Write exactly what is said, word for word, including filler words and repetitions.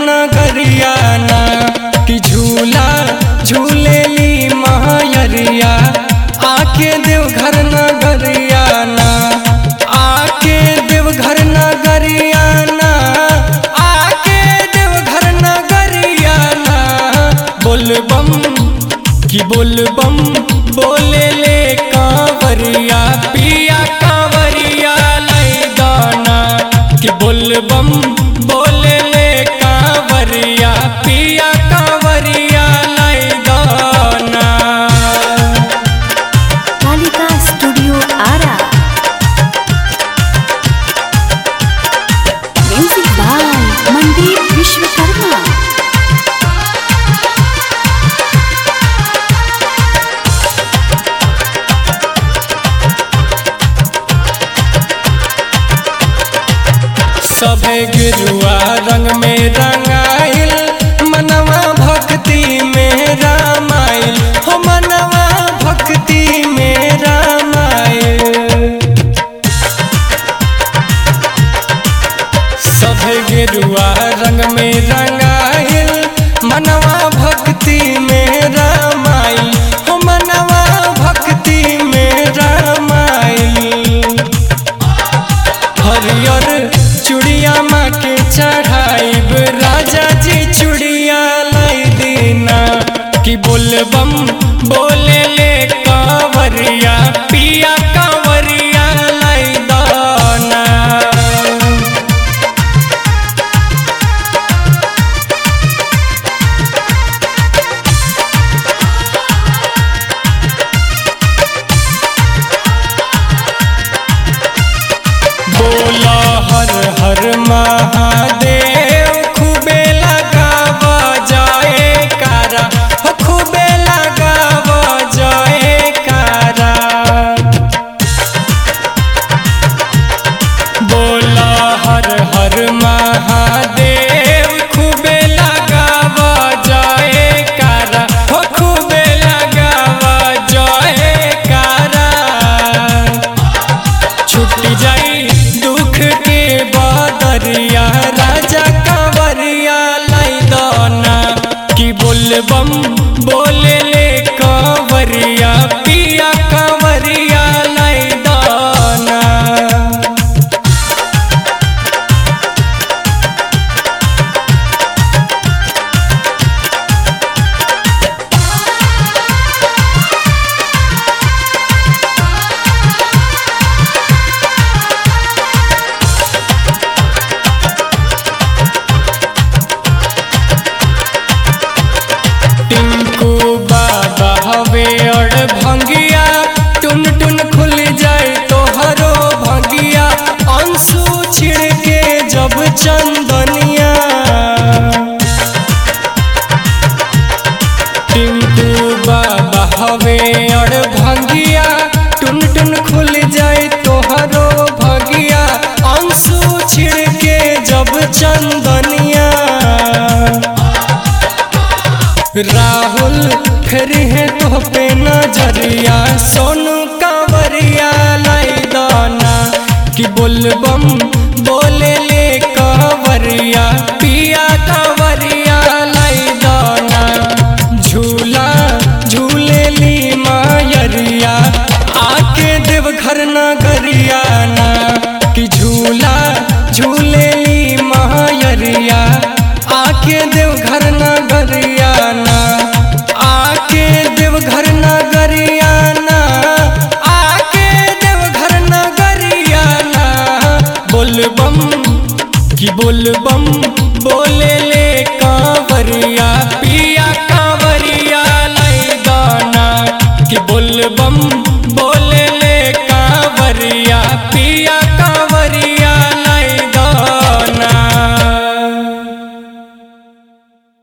नगरियाना कि झूला झूलेली मायरिया आके देवघर नगरियाना आके देवघर नगरियाना आके देवघर नगरियाना बोलबम कि बोलबम बोले ले कांवरिया पिया कांवरिया लाई गाना कि बोलबम बोले ले कांवरिया पिया कांवरिया लाई गाना। Kalika studio Ara music by Mandeep Vishwakarma. सभे गिरुआ रंग में रंगाइल मनवा भक्ति में रामाइल हो मनवा भक्ति में रामाइल। सभे गिरुआ रंग में रंगाइल मनवा भक्ति में रामाइल हो मनवा भक्ति में रामाइल। हरियर चूड़िया माँ के चढ़ाइब राजा जी चूड़िया लाई दीना कि बोलबम बोले ले कांवरिया पिया कांवरिया लाई दाना। बोला हर हर महादेव खूबे लगावा जाए कारा हो खूबे लगावा जाए कारा। बोला हर हर महादेव खूबे लगावा जाए कारा हो खूबे लगावा जाए कारा। छुट जाई दुख के बादरिया राजा कांवरिया लाई दाना कि बोलबम बोले ले कांवरिया पिया कांवरिया लाई दाना। टिंकू बाबा हवे और भंगिया टुन टुन खुल जाए तो हरो भंगिया अंशु छिड़के जब चंदनिया। टिंकू बाबा हवे और भंगिया टुन टुन खुल जाए तो हरो भंगिया अंशु छिड़के जब चंदनिया। राहुल फिर है तो पे नजरिया सोनू कांवरिया लाई दाना कि बोलबम बोले ले कांवरिया पिया कांवरिया लाई दाना। झूला झूलेली मायरिया आके देवघर नगरियाना कि झूला झूलेली मायरिया आके